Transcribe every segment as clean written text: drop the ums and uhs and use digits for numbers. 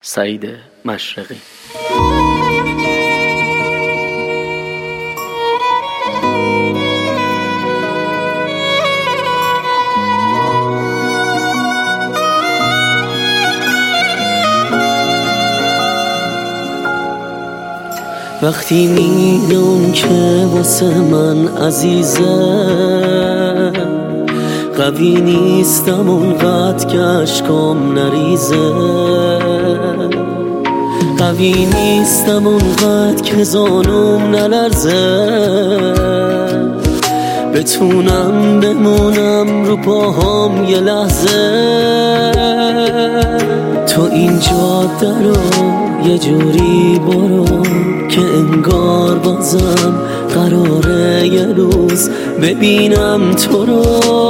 سعید مشرقی. وقتی میگه اون که واسه من عزیزه، قوی نیستم اونقدر که اشکام نریزه، قوی نیستم اونقدر که زانوم نلرزه، بتونم بمونم رو پاهام یه لحظه. تو این جاده رو یه جوری برو که انگار بازم قراره یه روز ببینم تو رو.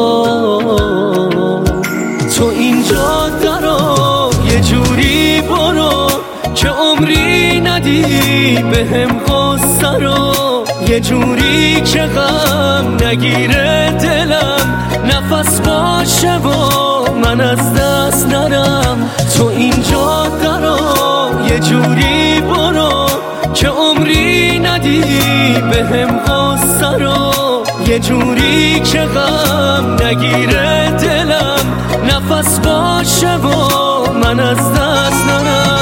تو این جاده رو یه جوری برو که عمری ندی بهم غصه رو، یه جوری که غم نگیره دلم، نفس باشه و من از دست نرم. تو این جاده رو یه جوری برو که عمری ندی بهم غصه رو، یه جوری که غم نگیره دلم، نفس باشه و من از دست نرم.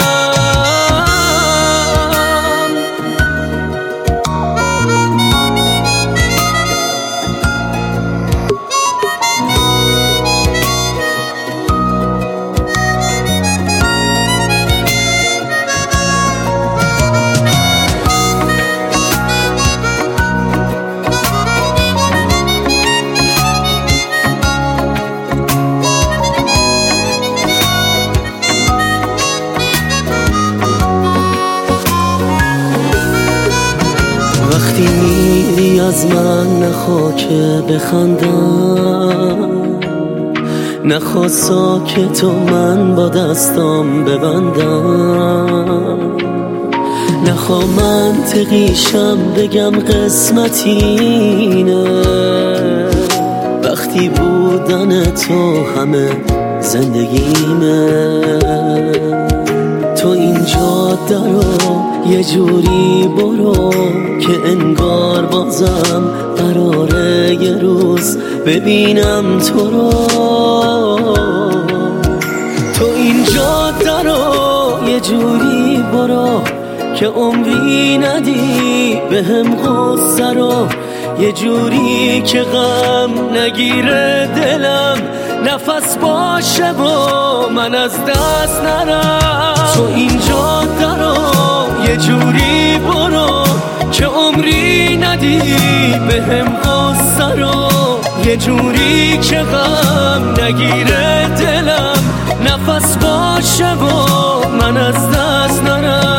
وقتی میری از من نخوا که بخندم، نخوا ساکت و من با دستام ببندم، نخوا منطقیشم بگم قسمتینه، وقتی بودن تو همه زندگیمه. تو این جاده رو یه جوری برو که انگار بازم قراره یه روز ببینم تو رو. تو این جاده رو یه جوری برو که عمری ندی بهم غصه رو، یه جوری که غم نگیره دلم، نفس باشه و من از دست نرم. تو این جاده رو یه جوری برو که عمری ندی بهم غصه رو، یه جوری که غم نگیره دلم، نفس باشه و من از دست نرم.